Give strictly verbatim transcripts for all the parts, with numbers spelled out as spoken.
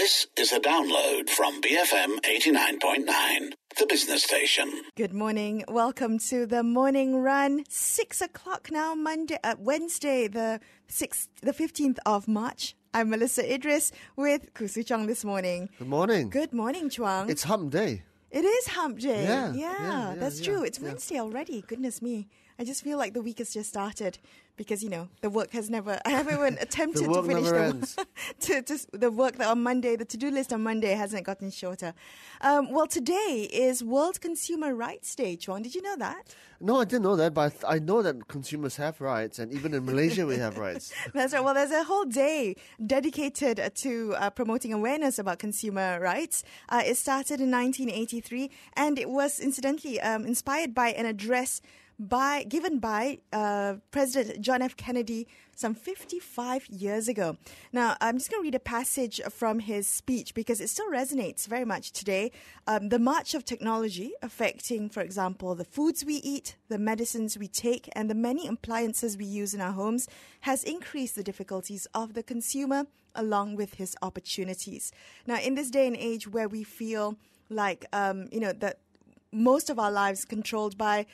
This is a download from B F M eighty-nine point nine, the business station. Good morning. Welcome to the morning run. Six o'clock now, Monday, uh, Wednesday, the sixth, the fifteenth of March. I'm Melissa Idris with Khoo Soo Chong this morning. Good morning. Good morning, Chuang. It's hump day. It is hump day. Yeah, yeah, yeah, yeah, that's yeah, true. It's yeah. Wednesday already. Goodness me. I just feel like the week has just started because, you know, the work has never, I haven't even attempted The work to finish never the, ends. to, to, the work that on Monday, the to-do list on Monday hasn't gotten shorter. Um, well, today is World Consumer Rights Day, Chuang. Did you know that? No, I didn't know that, but I know that consumers have rights, and even in Malaysia we have rights. That's right. Well, there's a whole day dedicated to uh, promoting awareness about consumer rights. Uh, it started in nineteen eighty-three, and it was incidentally um, inspired by an address by given by uh, President John F. Kennedy some fifty-five years ago. Now, I'm just going to read a passage from his speech because it still resonates very much today. Um, the march of technology affecting, for example, the foods we eat, the medicines we take, and the many appliances we use in our homes has increased the difficulties of the consumer along with his opportunities. Now, in this day and age where we feel like, um, you know, that most of our lives controlled by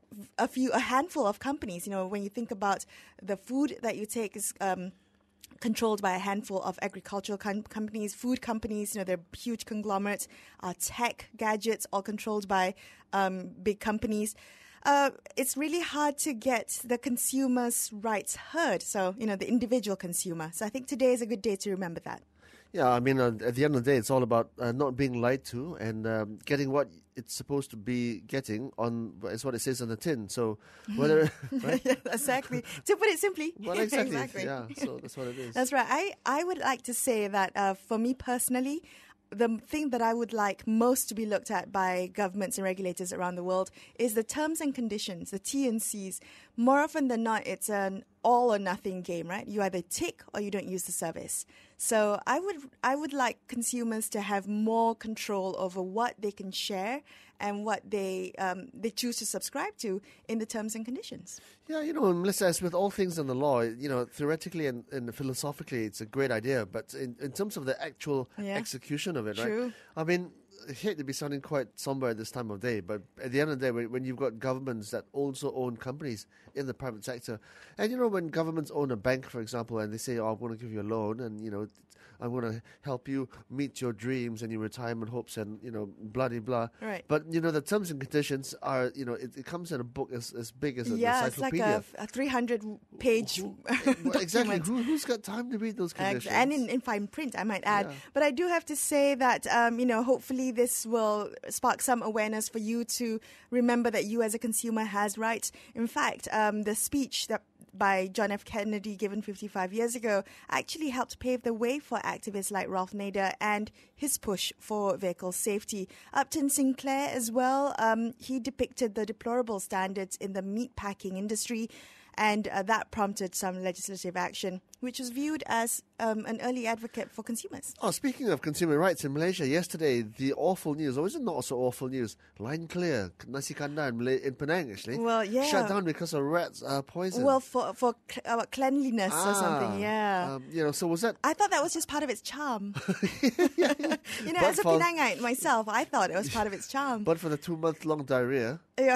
a few, a handful of companies. You know, when you think about the food that you take is um, controlled by a handful of agricultural com- companies, food companies. You know, they're huge conglomerates. Uh, tech gadgets, all controlled by um, big companies. Uh, it's really hard to get the consumer's rights heard. So, you know, the individual consumer. So I think today is a good day to remember that. Yeah, I mean, uh, at the end of the day, it's all about uh, not being lied to and um, getting what it's supposed to be getting on, is what it says on the tin. So whether... right? Yeah, exactly. To put it simply. Well, exactly. exactly. Yeah, so that's what it is. That's right. I, I would like to say that uh, for me personally, the thing that I would like most to be looked at by governments and regulators around the world is the terms and conditions, the T and Cs. More often than not, it's an all or nothing game, right? You either tick or you don't use the service. So I would I would like consumers to have more control over what they can share and what they um, they choose to subscribe to in the terms and conditions. Yeah, you know, Melissa, as with all things in the law, you know, theoretically and, and philosophically, it's a great idea. But in, in terms of the actual Yeah. execution of it, True. right? I mean, I hate to be sounding quite somber at this time of day, but at the end of the day, when, when you've got governments that also own companies in the private sector, and you know, when governments own a bank, for example, and they say, oh, I'm going to give you a loan, and you know, I'm going to help you meet your dreams and your retirement hopes and, you know, blah, blah, blah. Right. But, you know, the terms and conditions are, you know, it, it comes in a book as, as big as an Yeah, it's like encyclopedia. a, a three hundred page Who- well, exactly. document. Who, who's got time to read those conditions? Ex- And in, in fine print, I might add. Yeah. But I do have to say that, um, you know, hopefully this will spark some awareness for you to remember that you as a consumer has rights. In fact, um, the speech that by John F. Kennedy given fifty-five years ago actually helped pave the way for activists like Ralph Nader and his push for vehicle safety. Upton Sinclair as well, um, he depicted the deplorable standards in the meatpacking industry, and uh, that prompted some legislative action, which was viewed as um, an early advocate for consumers. Oh, speaking of consumer rights in Malaysia, yesterday the awful news, or is it not so awful news? Line Clear, Nasi Kandar in, Malay- in Penang actually, Well, yeah. shut down because of rats uh, poison. Well, for for cl- uh, cleanliness or Ah, something, yeah. Um, you know, so was that? I thought that was just part of its charm. yeah, yeah. You know, But as a for- Penangite myself, I thought it was part of its charm. But for the two-month-long diarrhea, Yeah.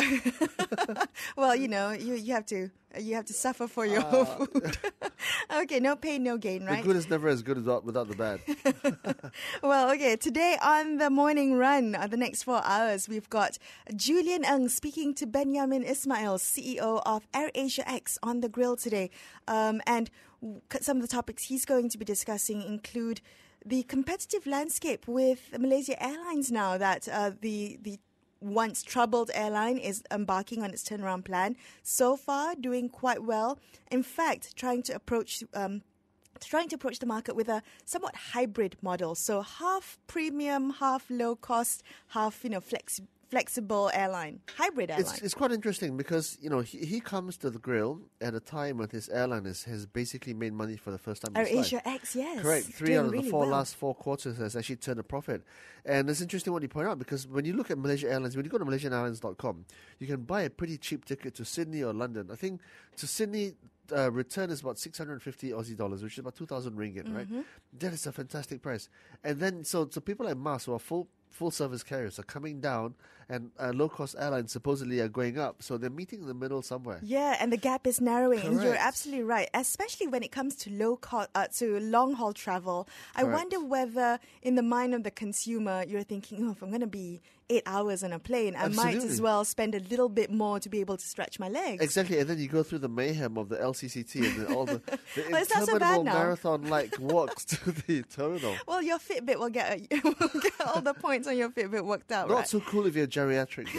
Well, you know, you, you have to you have to suffer for your Ah. food. Okay, no pain, no gain, right? the good is never as good without, without the bad. Well, okay, today on the morning run, uh, the next four hours, we've got Julian Ng speaking to Benjamin Ismail, C E O of AirAsia X, on the grill today. Um, and w- some of the topics he's going to be discussing include the competitive landscape with Malaysia Airlines now that uh, the the once troubled airline is embarking on its turnaround plan. So far, doing quite well. In fact, trying to approach um, trying to approach the market with a somewhat hybrid model. So half premium, half low cost, half you know flex. flexible airline, hybrid airline. It's, it's quite interesting because, you know, he, he comes to the grill at a time when his airline is, has basically made money for the first time in his life. AirAsia X, yes. Correct. Three Doing out of the really four well. last four quarters has actually turned a profit. And it's interesting what you point out because when you look at Malaysia Airlines, when you go to malaysian airlines dot com, you can buy a pretty cheap ticket to Sydney or London. I think to Sydney, uh, return is about six hundred fifty Aussie dollars, which is about two thousand ringgit, Mm-hmm. right? That is a fantastic price. And then, so so people like Mars, who are full full service carriers, are coming down, and uh, low cost airlines supposedly are going up. So they're meeting in the middle somewhere. Yeah, and the gap is narrowing. And you're Correct. absolutely right, especially when it comes to low cost, uh, to long haul travel. I Correct. wonder whether, in the mind of the consumer, you're thinking, oh, if I'm going to be eight hours on a plane, I might as Absolutely. well spend a little bit more to be able to stretch my legs. Exactly, and then you go through the mayhem of the L C C T and the, all the, the Well, it's not so bad interminable now. marathon-like walks to the terminal. Well, your Fitbit will get, will get all the points on your Fitbit worked out, Not right? so cool if you're geriatric,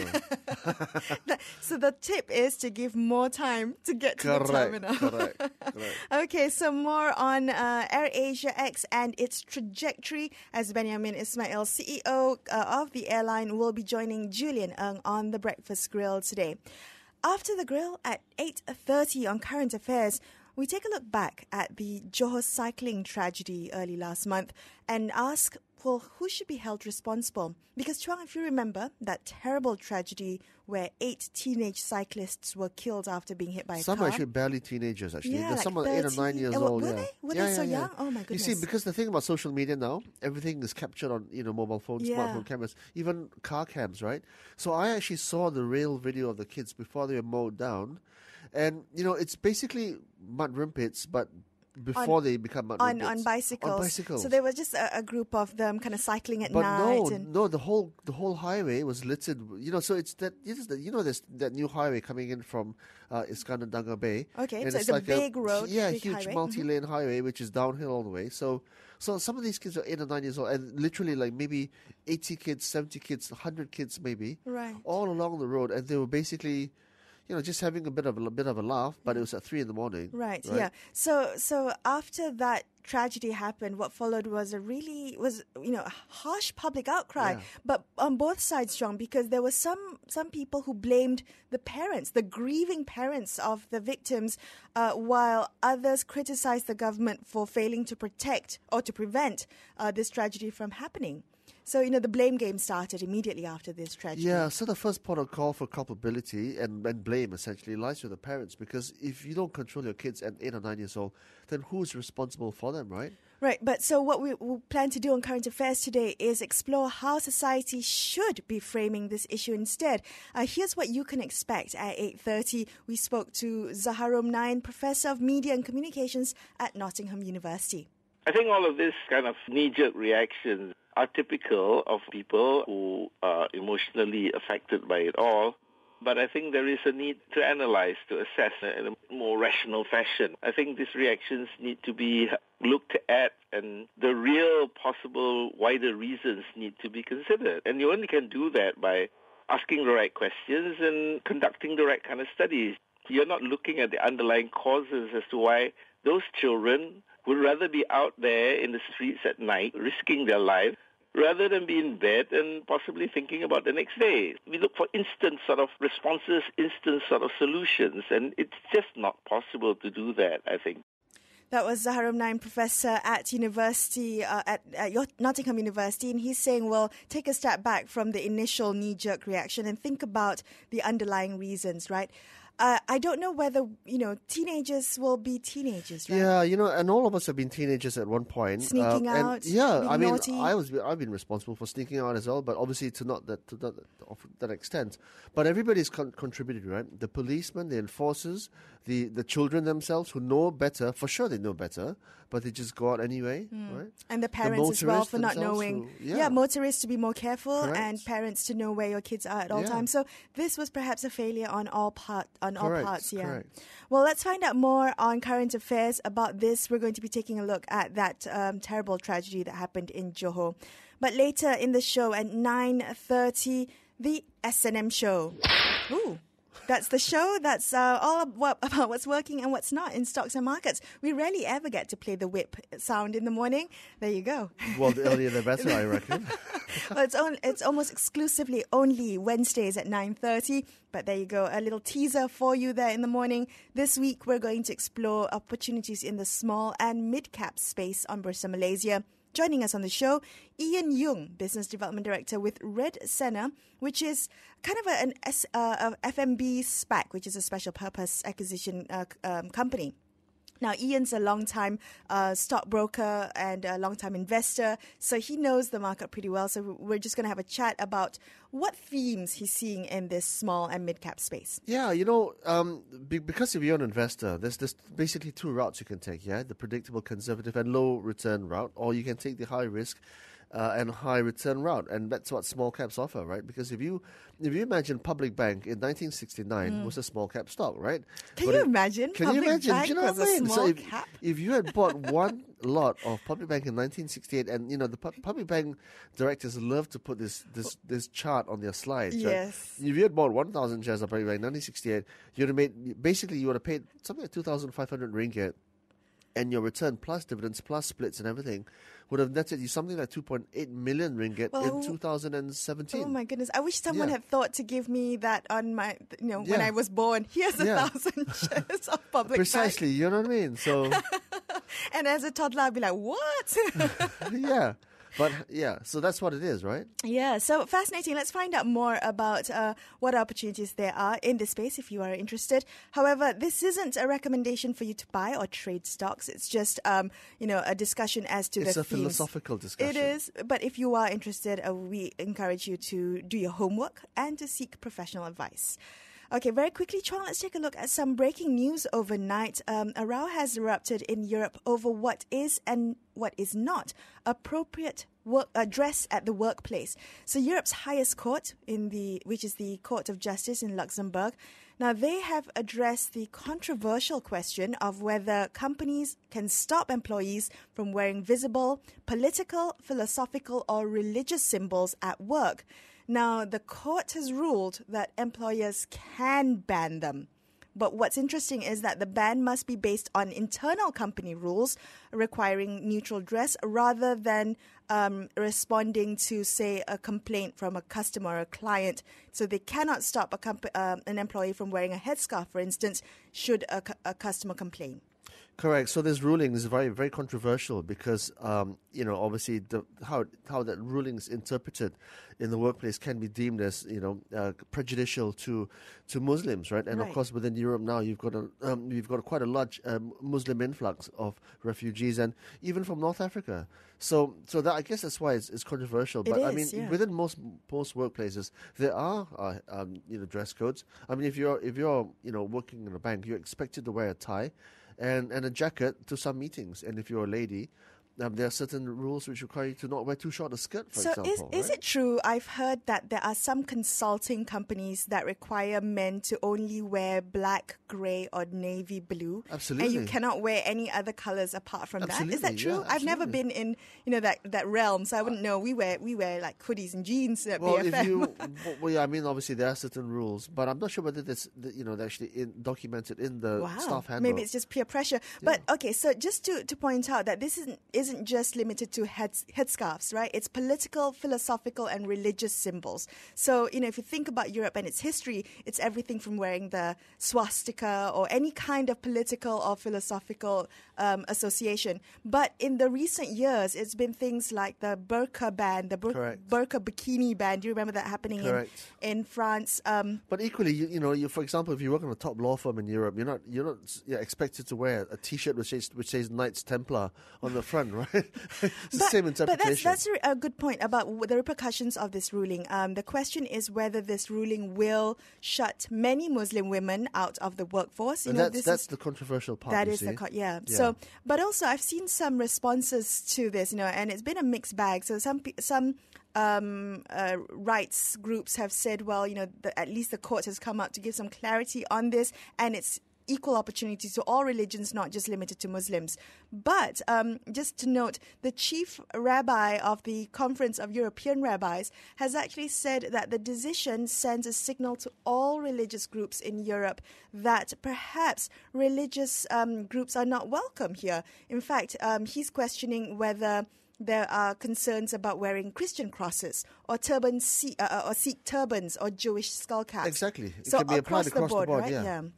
though. So the tip is to give more time to get to the Correct, terminal. correct, correct. Okay, so more on uh, AirAsia X and its trajectory, as Benjamin Ismail, C E O uh, of the airline, will be joining Julian Ng on the Breakfast Grill today. After the grill at eight thirty on Current Affairs, we take a look back at the Johor cycling tragedy early last month and ask, well, who should be held responsible? Because, Chuang, if you remember that terrible tragedy where eight teenage cyclists were killed after being hit by a Some car. are actually barely teenagers, actually. Yeah, There's like some are eight or nine thirty. years Oh, were old. they? yeah. Were yeah, they so yeah, yeah. young? Oh, my You see, goodness. because the thing about social media now, everything is captured on, you know, mobile phones, Yeah. smartphone cameras, even car cams, right? So I actually saw the real video of the kids before they were mowed down. And, you know, it's basically mud rim pits, but before On- they become mud on, rim on pits. bicycles. On bicycles. So there was just a, a group of them kind of cycling at But night. no, and no, the whole the whole highway was littered. You know, so it's that you know, you know there's that new highway coming in from uh, Iskandar Danga Bay. Okay, and so it's a like big road, yeah, big huge highway. multi-lane highway, which is downhill all the way. So, so some of these kids are eight or nine years old, and literally like maybe eighty kids, seventy kids, hundred kids, maybe, Right. all along the road, and they were basically, you know, just having a bit of a, bit of a laugh. But it was at three in the morning. Right, yeah. So so after that tragedy happened, what followed was a really was you know a harsh public outcry, Yeah. but on both sides, John, because there were some some people who blamed the parents, the grieving parents of the victims, uh, while others criticized the government for failing to protect or to prevent uh, this tragedy from happening. So, you know, the blame game started immediately after this tragedy. Yeah, so the first port of call for culpability and, and blame essentially lies with the parents, because if you don't control your kids at eight or nine years old, then who's responsible for them, right? Right, but so what we will plan to do on Current Affairs today is explore how society should be framing this issue instead. Uh, here's what you can expect at eight thirty. We spoke to Zaharom Nain, Professor of Media and Communications at Nottingham University. I think all of this kind of knee-jerk reactions are typical of people who are emotionally affected by it all. But I think there is a need to analyze, to assess in a more rational fashion. I think these reactions need to be looked at, and the real possible wider reasons need to be considered. And you only can do that by asking the right questions and conducting the right kind of studies. You're not looking at the underlying causes as to why those children would rather be out there in the streets at night, risking their lives, rather than be in bed and possibly thinking about the next day. We look for instant sort of responses, instant sort of solutions, and it's just not possible to do that, I think. That was Zaharom Nain, Professor at University uh, at, at Nottingham University, and he's saying, well, take a step back from the initial knee-jerk reaction and think about the underlying reasons, right? Uh, I don't know whether, you know, teenagers will be teenagers, right? Yeah, you know, and all of us have been teenagers at one point. Sneaking Um, and out, yeah, being I mean, naughty. I was I've been responsible for sneaking out as well, but obviously to not that to that of that extent. But everybody's con- contributed, right? The policemen, the enforcers, the the children themselves who know better. For sure, they know better, but they just go out anyway, right? And the parents as well motorists for not themselves knowing. who- yeah. motorists to be more careful Correct. and parents to know where your kids are at all Yeah. times. So this was perhaps a failure on all part on all Correct, parts. Yeah. correct. Well, let's find out more on Current Affairs about this. We're going to be taking a look at that um, terrible tragedy that happened in Johor. But later in the show at nine thirty, the S and M show. Ooh. That's the show that's uh, all about what's working and what's not in stocks and markets. We rarely ever get to play the whip sound in the morning. There you go. Well, the earlier the better, I reckon. Well, it's, on, it's almost exclusively only Wednesdays at nine thirty. But there you go, a little teaser for you there in the morning. This week, we're going to explore opportunities in the small and mid-cap space on Bursa Malaysia. Joining us on the show, Ian Yung, Business Development Director with Red Senna, which is kind of a, an S, uh, a F M B SPAC, which is a special purpose acquisition uh, um, company. Now, Ian's a long-time uh, stockbroker and a long-time investor, so he knows the market pretty well. So we're just going to have a chat about what themes he's seeing in this small and mid-cap space. Yeah, you know, um, be, because if you're an investor, there's, there's basically two routes you can take, yeah? The predictable, conservative, and low-return route, or you can take the high-risk uh, and high-return route, and that's what small caps offer, right? Because if you if you imagine Public Bank in nineteen sixty-nine mm. was a small-cap stock, right? Can but you it, imagine? Can Public you imagine? Bank Do you know was what I a mean? small So if, cap? if you had bought one lot of Public Bank in nineteen sixty-eight, and you know the pu- Public Bank directors love to put this this, this chart on their slides. Yes. Right? If you had bought one thousand shares of Public Bank in nineteen sixty-eight, you'd have made basically you would have paid something like two thousand five hundred ringgit, and your return plus dividends plus splits and everything would have netted you something like two point eight million ringgit well, in two thousand seventeen. Oh my goodness! I wish someone Yeah. had thought to give me that on my, you know, when Yeah. I was born. Here's a Yeah. thousand shares of Public Precisely, Bank. you know what I mean? So, And as a toddler, I'd be like, what? yeah. But yeah, so that's what it is, right? Yeah, so fascinating. Let's find out more about uh, what opportunities there are in this space if you are interested. However, this isn't a recommendation for you to buy or trade stocks. It's just, um, you know, a discussion as to It's the a themes. philosophical discussion. It is, but if you are interested, uh, we encourage you to do your homework and to seek professional advice. Okay, very quickly, Chuang, let's take a look at some breaking news overnight. Um, a row has erupted in Europe over what is and what is not appropriate work, uh, dress at the workplace. So Europe's highest court, in the which is the Court of Justice in Luxembourg, now they have addressed the controversial question of whether companies can stop employees from wearing visible political, philosophical, or religious symbols at work. Now, the court has ruled that employers can ban them. But what's interesting is that the ban must be based on internal company rules requiring neutral dress rather than um, responding to, say, a complaint from a customer or a client. So they cannot stop a comp- uh, an employee from wearing a headscarf, for instance, should a, cu- a customer complain. Correct. So this ruling is very, very controversial because, um, you know, obviously the, how how that ruling is interpreted in the workplace can be deemed as, you know, uh, prejudicial to to Muslims, right? And Right. of course, within Europe now, you've got a um, you've got quite a large um, Muslim influx of refugees, and even from North Africa. So, so that I guess that's why it's, it's controversial. It But I is, mean, yeah. within most most workplaces, there are uh, um, you know dress codes. I mean, if you're if you're you know working in a bank, you're expected to wear a tie and, and a jacket to some meetings. And if you're a lady, um, there are certain rules which require you to not wear too short a skirt, for so example. is, is right? it true? I've heard that there are some consulting companies that require men to only wear black, grey, or navy blue. Absolutely. And you cannot wear any other colours apart from that. Is that Absolutely, true? yeah, I've never absolutely. been in you know that, that realm, so I wouldn't know. We wear we wear like hoodies and jeans at Well, B F M. if you, well, well, yeah, I mean, obviously there are certain rules, but I'm not sure whether that's, the- you know, they're actually in, documented in the Wow. staff handbook. Maybe it's just peer pressure. But okay, so just to, to point out that this isn't isn't just limited to heads, headscarves, right? It's political, philosophical, and religious symbols. So, you know, if you think about Europe and its history, it's everything from wearing the swastika or any kind of political or philosophical um, association. But in the recent years, it's been things like the burqa ban, the bur- Correct. burqa bikini ban. Do you remember that happening in, Correct. in France? Um, But equally, you, you know, you, for example, if you work on a top law firm in Europe, you're not you're not you're expected to wear a T-shirt which says which says Knights Templar on the front, right? It's the same But that's, interpretation. that's a good point about w- the repercussions of this ruling. Um, the question is whether this ruling will shut many Muslim women out of the workforce. You and know, that's this that's is, the controversial part. that you is see. the co- yeah. Yeah. So, but also I've seen some responses to this, you know, and it's been a mixed bag. So some pe- some um, uh, rights groups have said, well, you know, the, at least the court has come out to give some clarity on this, and it's equal opportunity to all religions, not just limited to Muslims. But um, just to note, the chief rabbi of the Conference of European Rabbis has actually said that the decision sends a signal to all religious groups in Europe that perhaps religious um, groups are not welcome here. In fact, um, he's questioning whether there are concerns about wearing Christian crosses or turban, uh, or Sikh turbans or Jewish skull caps. Exactly. It so can be applied across, across the board, the board, right? yeah.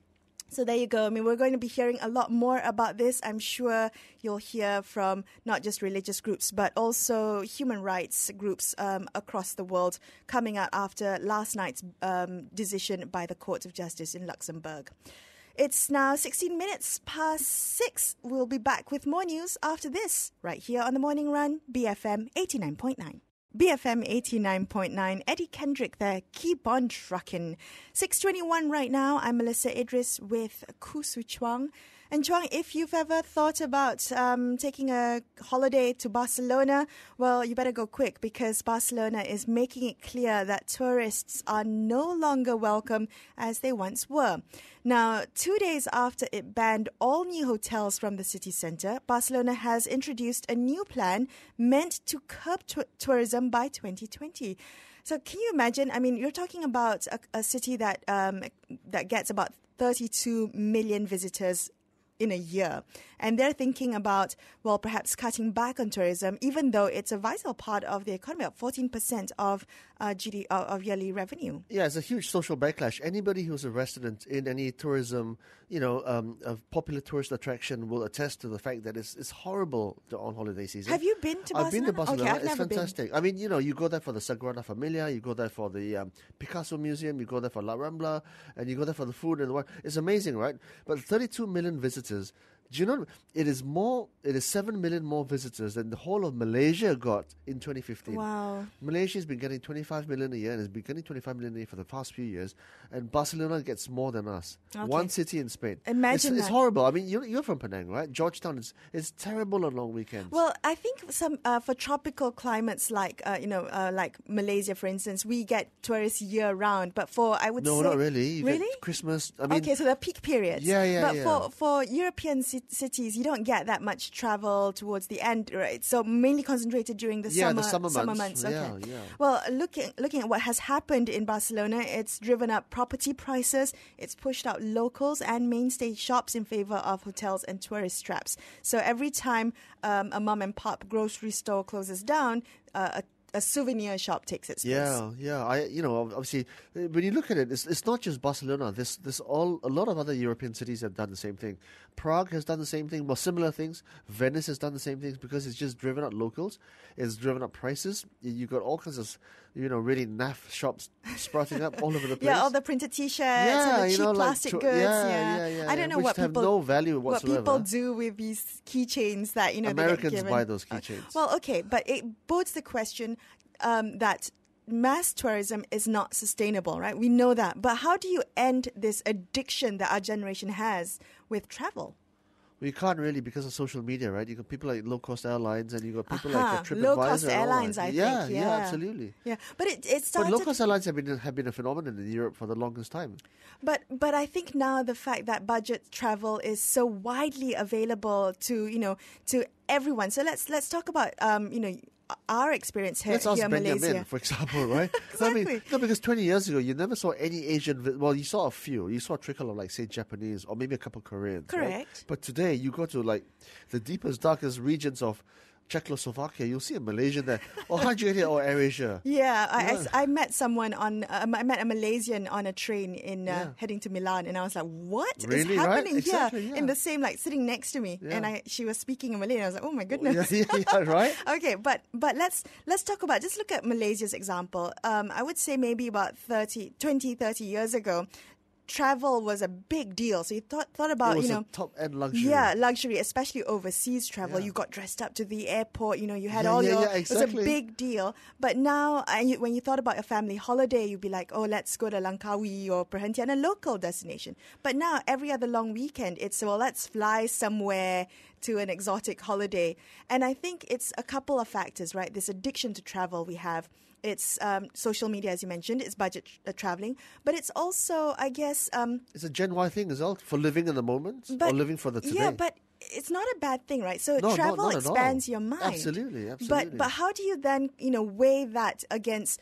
So there you go. I mean, we're going to be hearing a lot more about this. I'm sure you'll hear from not just religious groups, but also human rights groups um, across the world coming out after last night's um, decision by the Court of Justice in Luxembourg. It's now sixteen minutes past six. We'll be back with more news after this, right here on The Morning Run, B F M eighty-nine point nine. B F M eighty-nine point nine, Eddie Kendrick there, keep on trucking. six twenty-one right now, I'm Melissa Idris with Kusu Chuang. And Chuang, if you've ever thought about um, taking a holiday to Barcelona, well, you better go quick because Barcelona is making it clear that tourists are no longer welcome as they once were. Now, two days after it banned all new hotels from the city centre, Barcelona has introduced a new plan meant to curb t- tourism by twenty twenty. So can you imagine? I mean, you're talking about a, a city that um, that gets about thirty-two million visitors in a year. And they're thinking about, well, perhaps cutting back on tourism, even though it's a vital part of the economy, about fourteen percent of uh, G D P, uh, of yearly revenue. Yeah, it's a huge social backlash. Anybody who's a resident in any tourism, you know, um, a popular tourist attraction will attest to the fact that it's, it's horrible on holiday season. Have you been to Barcelona? I've been to Barcelona. Okay, I've it's never fantastic. been. I mean, you know, you go there for the Sagrada Familia, you go there for the um, Picasso Museum, you go there for La Rambla, and you go there for the food and the wine. It's amazing, right? But thirty-two million visitors. Do you know, it is more, it is seven million more visitors than the whole of Malaysia got in twenty fifteen. Wow. Malaysia has been getting twenty-five million a year and has been getting twenty-five million a year for the past few years. And Barcelona gets more than us. Okay. One city in Spain. Imagine it's, that. It's horrible. I mean, you're, you're from Penang, right? Georgetown is it's terrible on long weekends. Well, I think some uh, for tropical climates like, uh, you know, uh, like Malaysia, for instance, we get tourists year round. But for, I would no, say... not really. You really? Get Christmas. I mean, okay, so the peak periods. Yeah, yeah, But yeah. for, for European ci- cities, you don't get that much travel towards the end, right? So mainly concentrated during the yeah, summer, the summer months. summer months. Okay. Yeah, yeah. Well, looking looking at what has happened in Barcelona, it's driven up property prices. It's pushed out locals and mainstay shops in favor of hotels and tourist traps. So every time um, a mom and pop grocery store closes down, uh, a A souvenir shop takes its place. Yeah, yeah. I, you know, obviously, uh, when you look at it, it's, it's not just Barcelona. This, this all a lot of other European cities have done the same thing. Prague has done the same thing. Well, similar things. Venice has done the same things because it's just driven up locals. It's driven up prices. You got all kinds of, you know, really naff shops sprouting up all over the place. Yeah, all the printed T-shirts yeah, and the you cheap know, like plastic to- goods. yeah, Yeah, yeah, yeah, I don't yeah, know which what have people no value what whatsoever. people do with these keychains that you know Americans they get given. buy those keychains. Well, okay, but it bodes the question um, that mass tourism is not sustainable, right? We know that. But how do you end this addiction that our generation has with travel? Well, you can't really because of social media, right? You got people like low-cost airlines and you got people Aha, like uh, TripAdvisor. low-cost and all airlines, that. I yeah, think, Yeah, yeah. absolutely. Yeah, but it, it started... But low-cost airlines have been have been a phenomenon in Europe for the longest time. But but I think now the fact that budget travel is so widely available to you know to everyone. So let's let's talk about um you know our experience here, Let's ask here in Benjamin, Malaysia. for example, right? Exactly. I mean, no, because twenty years ago, you never saw any Asian. vi- Well, you saw a few. You saw a trickle of, like, say, Japanese or maybe a couple Koreans. right? Correct. But today, you go to, like, the deepest, darkest regions of Czechoslovakia, you'll see a Malaysian there. Or how'd you get here? Or AirAsia. Yeah, I, I Yeah. s- I met someone on, uh, I met a Malaysian on a train in uh, Yeah. heading to Milan, and I was like, "What is Really, right? happening Exactly, here?" yeah. In the same, like sitting next to me, Yeah. and I she was speaking in Malay, and I was like, "Oh my goodness." Yeah, yeah, yeah, right? Okay, but but let's let's talk about just look at Malaysia's example. Um, I would say maybe about thirty, twenty, thirty years ago, travel was a big deal. So you thought thought about It was you know a top-end luxury. yeah, luxury, especially overseas travel. Yeah. You got dressed up to the airport. You know, you had Yeah, all yeah, your. yeah, It was a exactly. big deal. But now, and you, when you thought about a family holiday, you'd be like, oh, let's go to Langkawi or Perhentian, a local destination. But now, every other long weekend, it's well, let's fly somewhere to an exotic holiday. And I think it's a couple of factors, right? This addiction to travel we have. It's um, social media, as you mentioned. It's budget uh, traveling, but it's also, I guess, um, It's a Gen Y thing as well, for living in the moment but or living for the today. yeah, but it's not a bad thing, right? So No, not- travel not at all. expands your mind. Absolutely, But absolutely. but how do you then you know weigh that against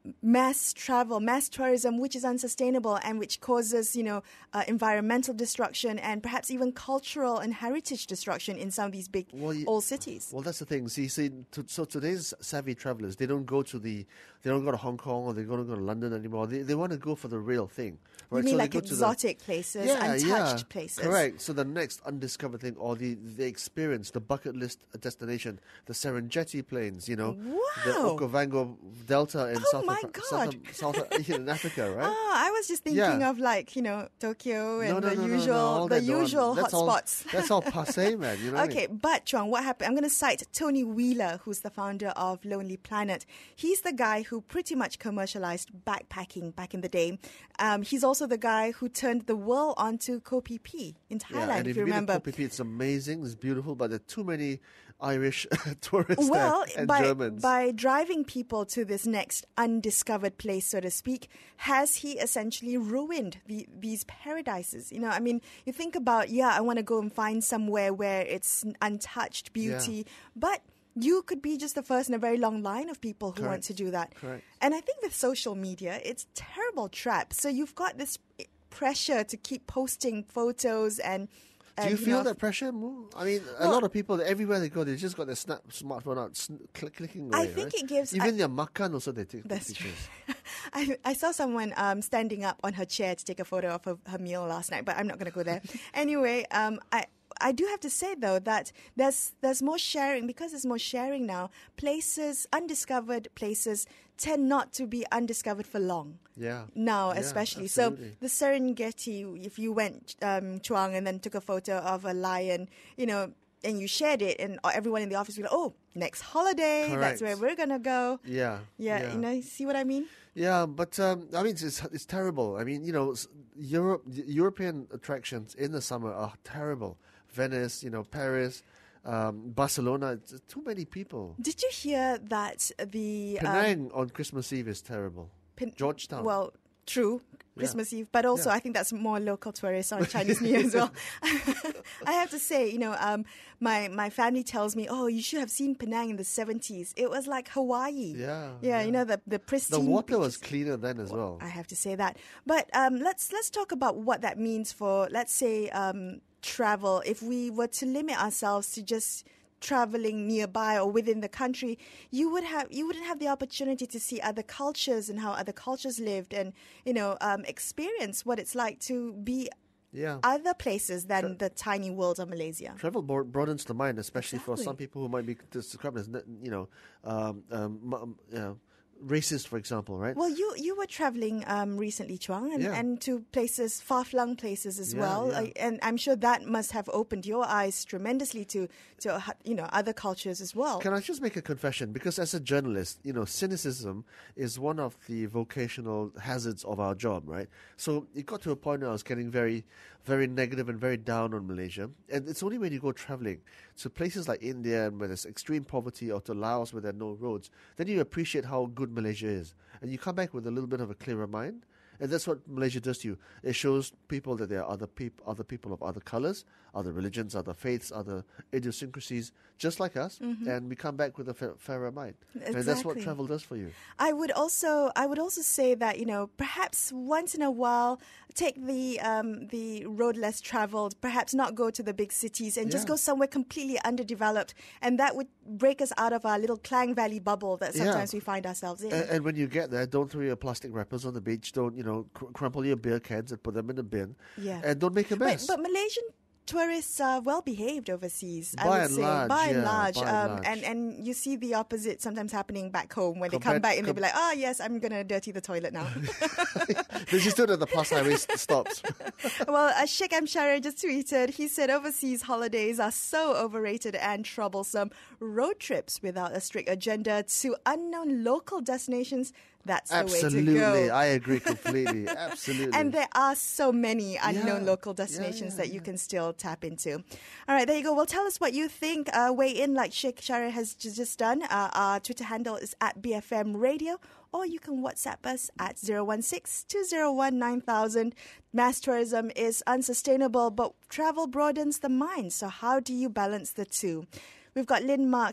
mass travel, mass tourism, which is unsustainable and which causes, you know, uh, environmental destruction and perhaps even cultural and heritage destruction in some of these big Well, you- old cities. Well, that's the thing. See, see to, so today's savvy travelers, they don't go to the, they don't go to Hong Kong or they don't go to London anymore. They they want to go for the real thing. Right? You mean so like they go to the- exotic places, yeah, untouched yeah, places? Correct. So the next undiscovered thing, or the the experience, the bucket list destination, the Serengeti Plains, you know, the Wow. Okavango Delta in Oh South, my Af- God. South, South in Africa, right? Oh, I was just thinking Yeah. of like, you know, Tokyo and no, no, the no, no, usual, no, all the that don't- usual that's all- hotspots. That's all passé, man. You know. what I Okay, mean? but Chuang, what happened? I'm going to cite Tony Wheeler, who's the founder of Lonely Planet. He's the guy who pretty much commercialized backpacking back in the day. Um, he's also the guy who turned the world onto Koh Phi Phi in Thailand, Yeah, and if if you you've been to remember. Koh Phi Phi, it's amazing, it's beautiful, but there are too many Irish tourists Well, there and by, Germans. by driving people to this next undiscovered place, so to speak, has he essentially ruined the, these paradises? You know, I mean, you think about, yeah, I want to go and find somewhere where it's untouched beauty, but you could be just the first in a very long line of people who want Correct. to do that. Correct. And I think with social media, it's a terrible trap. So you've got this pressure to keep posting photos and Do and, you feel know, that pressure, Moo? I mean, a Well- lot of people, everywhere they go, they just got their snap smartphone out, sn- click, clicking away. I think right? it gives- Even I- their makan also they take That's pictures. true. I, I saw someone um, standing up on her chair to take a photo of her, her meal last night, but I'm not going to go there. Anyway, um, I I do have to say though that there's there's more sharing because there's more sharing now. Places, undiscovered places, tend not to be undiscovered for long. Yeah. Now, Yeah, especially. absolutely. So the Serengeti, if you went um, Chuang and then took a photo of a lion, you know, and you shared it, and everyone in the office will be like, "Oh, next holiday, that's Correct. where we're gonna go." Yeah. Yeah, you know, see what I mean? Yeah, but um, I mean, it's it's terrible. I mean, you know, s- Europe, European attractions in the summer are terrible. Venice, you know, Paris, um, Barcelona. It's too many people. Did you hear that the um, Penang on Christmas Eve is terrible. Pen- Georgetown. Well, true, Christmas Eve, but also Yeah. I think that's more local tourists on Chinese New Year as well. I have to say, you know, um, my my family tells me, "Oh, you should have seen Penang in the seventies. It was like Hawaii." Yeah, yeah, yeah. you know the the the pristine. water was beaches. cleaner then as well. I have to say that. But um, let's let's talk about what that means for, let's say, um, travel. If we were to limit ourselves to just traveling nearby or within the country, you would have you wouldn't have the opportunity to see other cultures and how other cultures lived, and you know um, experience what it's like to be Yeah. other places than the tiny world of Malaysia. Travel bro- broadens the mind, especially for some Exactly. people who might be described as, you know, um, um, m- you know, racist, for example, right? Well, you you were traveling um, recently, Chuang, and, Yeah. and to places, far-flung places as Yeah, well. yeah. Like, and I'm sure that must have opened your eyes tremendously to, to uh, you know, other cultures as well. Can I just make a confession? Because as a journalist, you know, cynicism is one of the vocational hazards of our job, right? So it got to a point where I was getting very, very negative and very down on Malaysia. And it's only when you go traveling to places like India and where there's extreme poverty, or to Laos where there are no roads, then you appreciate how good Malaysia is. And you come back with a little bit of a clearer mind. And that's what Malaysia does to you. It shows people that there are other, peop- other people of other colours, other religions, other faiths, other idiosyncrasies, just like us. And we come back with a fa- fairer mind. And that's what Exactly. travel does for you. I would also I would also say that, you know, perhaps once in a while take the um, the road less traveled, perhaps not go to the big cities and just Yeah. go somewhere completely underdeveloped, and that would break us out of our little Klang Valley bubble that Yeah. sometimes we find ourselves in. And, and when you get there, don't throw your plastic wrappers on the beach. Don't, you know, cr- crumple your beer cans and put them in the bin. Yeah. And don't make a But, mess. but Malaysian tourists are well behaved overseas, I By would and say. large, by and yeah, large. by and um, large. And, and you see the opposite sometimes happening back home when they come Compared- back and they'll be com- like, oh, yes, I'm going to dirty the toilet now. They just stood at the plus highway s- stops. Well, uh, Sheikh Amshara just tweeted, he said overseas holidays are so overrated and troublesome. Road trips without a strict agenda to unknown local destinations, that's the way to Absolutely. go. I agree completely. Absolutely. And there are so many unknown Yeah. local Yeah, destinations yeah, that you yeah. can still tap into. All right, there you go. Well, tell us what you think. Uh, weigh in like Sheikh Shara has ju- just done. Uh, our Twitter handle is at B F M Radio, or you can WhatsApp us at zero one six, two zero one, nine thousand. Mass tourism is unsustainable, but travel broadens the mind. So how do you balance the two? We've got Lynn Mark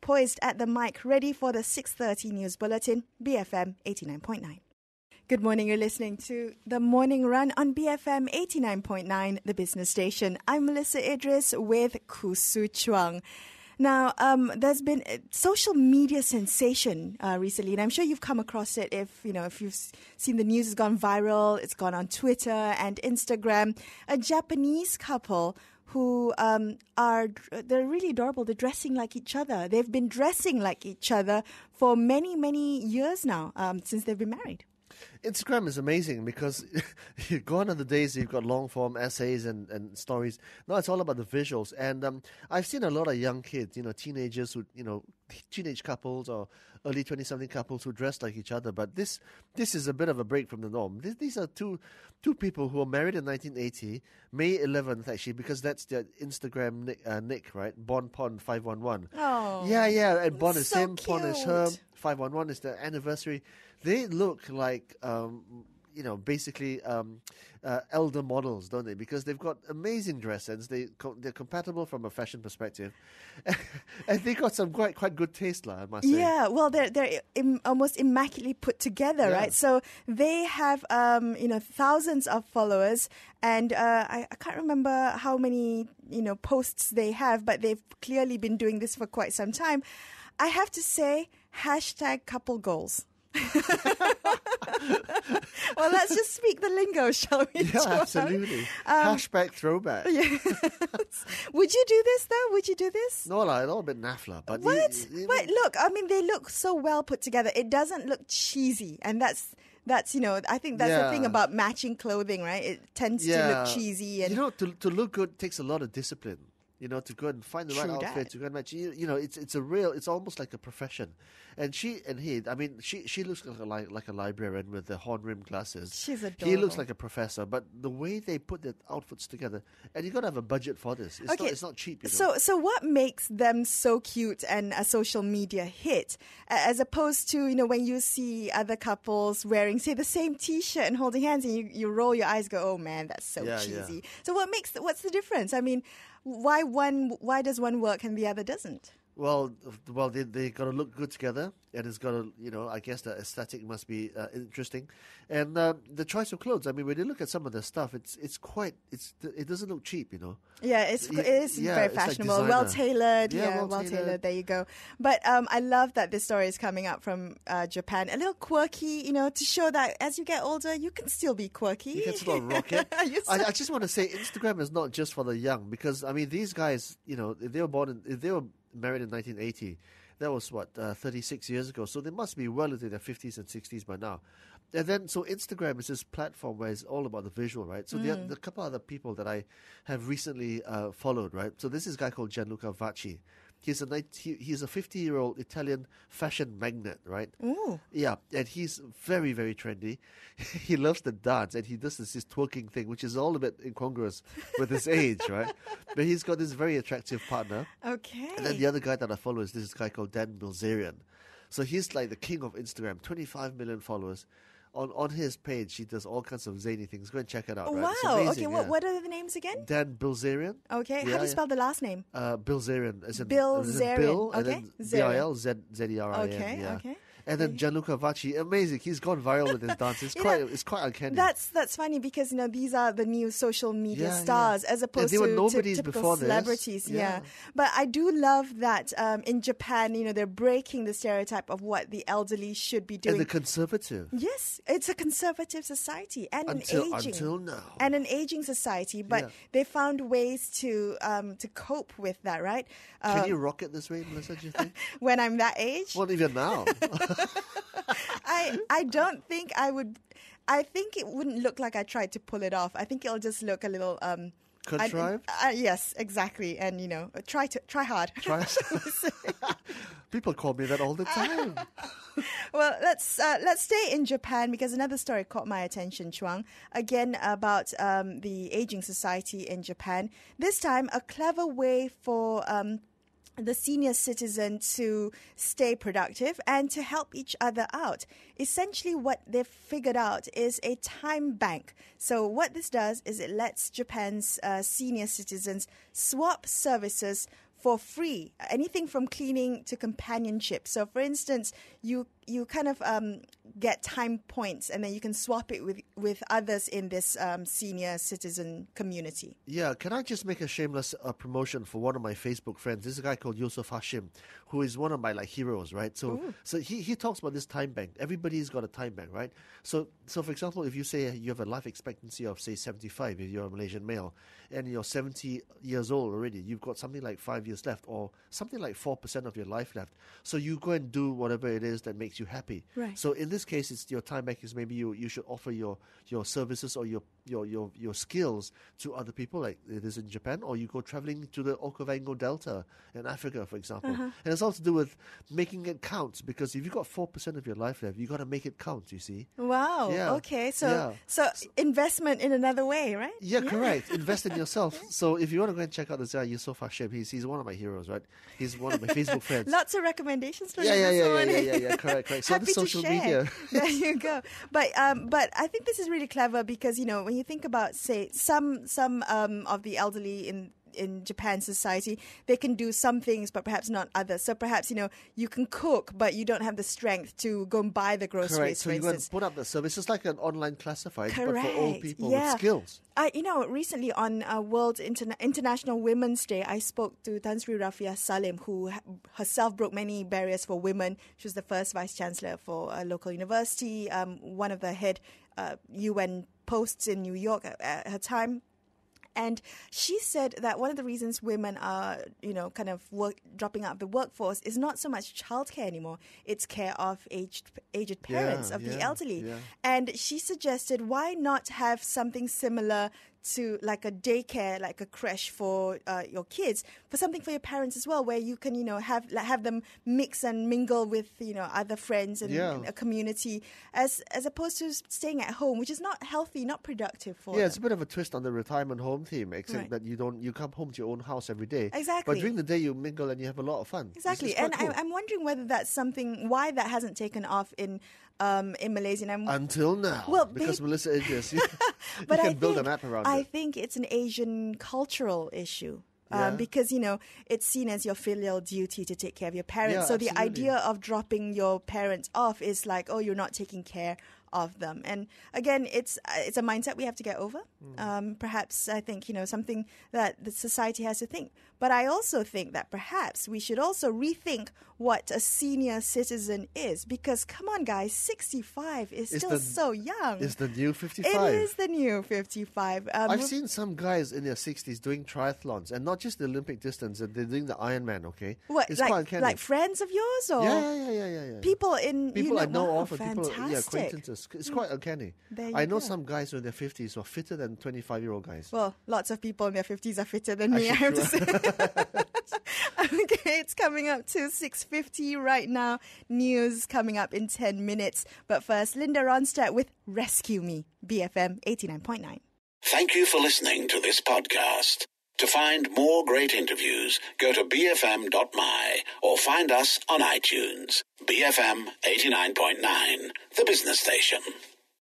poised at the mic, ready for the six thirty news bulletin, B F M eighty-nine point nine. Good morning, you're listening to The Morning Run on B F M eighty-nine point nine, the business station. I'm Melissa Idris with Kusu Chuang. Now, um, there's been a social media sensation uh, recently, and I'm sure you've come across it if, you know, if you've seen the news has gone viral, it's gone on Twitter and Instagram. A Japanese couple who um, are, they're really adorable. They're dressing like each other. They've been dressing like each other for many, many years now, um, since they've been married. Instagram is amazing because gone are the days you've got long form essays and, and stories. Now it's all about the visuals. And um, I've seen a lot of young kids, you know, teenagers who, you know, teenage couples or early twenty-something couples who dress like each other. But this this is a bit of a break from the norm. This, these are two two people who were married in nineteen eighty, May eleventh actually, because that's their Instagram nick, uh, nick right? Bon Pon five one one. Oh, yeah, yeah, and Bon is so same, Pon is her. cute. five one one is the anniversary. They look like, um, you know, basically um, uh, elder models, don't they? Because they've got amazing dress sense. They co- they're compatible from a fashion perspective, and they got some quite quite good taste, lah, I must say. Yeah, well, they're they're Im- almost immaculately put together, Yeah. right? So they have um, you know thousands of followers, and uh, I, I can't remember how many you know posts they have, but they've clearly been doing this for quite some time. I have to say, hashtag couple goals. Well, let's just speak the lingo, shall we? Yeah, Chuang? absolutely. Um, Hashtag throwback. Yes. Would you do this though? Would you do this? No, like, a little bit naffler, but you- What? you know, But look, I mean, they look so well put together. It doesn't look cheesy, and that's that's you know, I think that's the thing Yeah. about matching clothing, right? It tends to look cheesy, and you know, to to look good takes a lot of discipline. You know, to go and find the right True outfit, that. to go and match. You, you know, it's it's a real. It's almost like a profession. And she and he, I mean, she she looks like a li- like a librarian with the horn rimmed glasses. She's He adorable. looks like a professor. But the way they put their outfits together, and you got to have a budget for this. It's Okay, not it's not cheap. You know? So, so what makes them so cute and a social media hit, A- as opposed to you know when you see other couples wearing say the same T-shirt and holding hands, and you, you roll your eyes, go, oh man, that's so Yeah, cheesy. yeah. So, what makes what's the difference? I mean, why one why does one work and the other doesn't? Well, well, they they got to look good together, and it's got to, you know, I guess the aesthetic must be uh, interesting, and uh, the choice of clothes. I mean, when you look at some of the stuff, it's it's quite it's it doesn't look cheap, you know. Yeah, it's Yeah, it is yeah, very it's like fashionable, designer. well tailored. Yeah, Yeah, well well-tailored. tailored. There you go. But um, I love that this story is coming up from uh, Japan. A little quirky, you know, to show that as you get older, you can still be quirky. You can sort of rock it. You I, still- I just want to say, Instagram is not just for the young, because I mean, these guys, you know, if they were born, in, if they were married in nineteen eighty, that was what uh, thirty-six years ago. So they must be well into their fifties and sixties by now. And then, so Instagram is this platform where it's all about the visual, right? So the, the couple other people that I have recently uh, followed, right? So this is a guy called Gianluca Vacci. He's a nine- he, he's a fifty-year-old Italian fashion magnate, right? Ooh. Yeah, and he's very, very trendy. He loves to dance, and he does this, this twerking thing, which is all a bit incongruous with his age, right? But he's got this very attractive partner. Okay. And then the other guy that I follow is this guy called Dan Bilzerian. So he's like the king of Instagram, twenty-five million followers. On on his page, he does all kinds of zany things. Go and check it out. Right? It's Wow. amazing, Okay. What yeah. what are the names again? Dan Bilzerian. Okay. How Yeah, do you yeah. spell the last name? Uh, Bilzerian. As in, Bill as in Zerian. Bill, and Okay. then B I L Zerian. Z Z E R I N. Okay, Yeah. okay. And then Gianluca Vacci, amazing. He's gone viral with his dance. It's You quite, know, it's quite uncanny. That's that's funny because you know these are the new social media Yeah, yeah. stars as opposed they were to ty- nobodies typical before this. celebrities. Yeah. Yeah. But I do love that um, in Japan, you know, they're breaking the stereotype of what the elderly should be doing. and the conservative. Yes, it's a conservative society and Until an aging until now. and an aging society, but Yeah. they found ways to um, to cope with that, right? Can Um, you rock it this way, Melissa? Do you think? when I'm that age, Well, even now. I I don't think I would. I think it wouldn't look like I tried to pull it off. I think it'll just look a little um I- Contrived? uh, yes, exactly, and you know, try to try hard. Try. People call me that all the time. Well, let's uh, let's stay in Japan because another story caught my attention, Chuang. Again, about um, the aging society in Japan. This time, a clever way for um, the senior citizen to stay productive and to help each other out. Essentially, what they've figured out is a time bank. So what this does is it lets Japan's uh, senior citizens swap services for free, anything from cleaning to companionship. So, for instance, you you kind of um, get time points, and then you can swap it with, with others in this um, senior citizen community. Yeah, can I just make a shameless uh, promotion for one of my Facebook friends? This is a guy called Yusuf Hashim, who is one of my like heroes, right? So, Ooh. so he, he talks about this time bank. Everybody's got a time bank, right? So, so for example, if you say you have a life expectancy of say seventy-five, if you're a Malaysian male, and you're seventy years old already, you've got something like five years left, or something like four percent of your life left. So you go and do whatever it is that makes you happy. Right. So in this case, it's your time bank is maybe you, you should offer your, your services or your, your, your, your skills to other people, like it is in Japan, or you go traveling to the Okavango Delta in Africa, for example. Uh-huh. And it's all to do with making it count, because if you've got four percent of your life left, you got to make it count, you see. Wow. Yeah. Okay. So, Yeah. so investment in another way, right? Yeah, correct. Invest in yourself. So if you want to go and check out this guy, Yusuf Hashim, he's, he's one of my heroes, right? He's one of my Facebook friends. Lots of recommendations for Yeah, you yeah, this yeah, yeah, morning. yeah, yeah, yeah, correct, correct. So Happy the social to share. media. There you go. But um, but I think this is really clever because, you know, when you think about, say, some some um of the elderly in in Japan society, they can do some things, but perhaps not others. So perhaps, you know, you can cook, but you don't have the strength to go and buy the groceries, Correct. So for you go and instance. put up the service. It's like an online classified, but Correct. for old people Yeah. with skills. I, you know, recently on uh, World Interna- International Women's Day, I spoke to Tan Sri Rafia Salim, who ha- herself broke many barriers for women. She was the first vice chancellor for a local university, um, one of the head uh, U N posts in New York at, at her time. And she said that one of the reasons women are, you know, kind of work, dropping out of the workforce is not so much childcare anymore. It's care of aged aged parents, Yeah, of the yeah, elderly. yeah. And she suggested, why not have something similar to like a daycare, like a creche for uh, your kids, for something for your parents as well, where you can, you know, have like, have them mix and mingle with, you know, other friends and, Yeah. and a community, as as opposed to staying at home, which is not healthy, not productive for Yeah, them. it's a bit of a twist on the retirement home theme, except Right. that you don't you come home to your own house every day. Exactly. But during the day you mingle and you have a lot of fun. It's- Exactly, it's quite and cool. I, I'm wondering whether that's something, why that hasn't taken off in um, in Malaysia. And I'm, Until now, Well, because they- Melissa Idris, you, you but can I build think, an app around I it. think it's an Asian cultural issue. Yeah. Um, because, you know, it's seen as your filial duty to take care of your parents. Yeah, so the absolutely. idea of dropping your parents off is like, oh, you're not taking care of them. And again, it's uh, it's a mindset we have to get over. Mm. Um, perhaps I think, you know, something that the society has to think. But I also think that perhaps we should also rethink what a senior citizen is. Because, come on, guys, sixty-five is It's still the- so young. It's the new fifty-five. It is the new fifty-five. Um, I've seen some guys in their sixties doing triathlons, and not just the Olympic distance, they're doing the Ironman, okay? What, It's quite like, uncanny. like friends of yours or yeah, yeah, yeah, yeah, yeah, yeah. people in People you know, I know wow, of, and people, yeah, fantastic. acquaintances. It's quite uncanny. There you I know go. some guys who are in their fifties who are fitter than twenty-five-year-old guys. Well, lots of people in their fifties are fitter than me, I have Actually, to say. Okay, it's coming up to six fifty right now. News coming up in ten minutes. But first, Linda Ronstadt with Rescue Me, B F M eighty-nine point nine. Thank you for listening to this podcast. To find more great interviews, go to b f m dot m y or find us on iTunes. B F M eighty-nine point nine, the business station.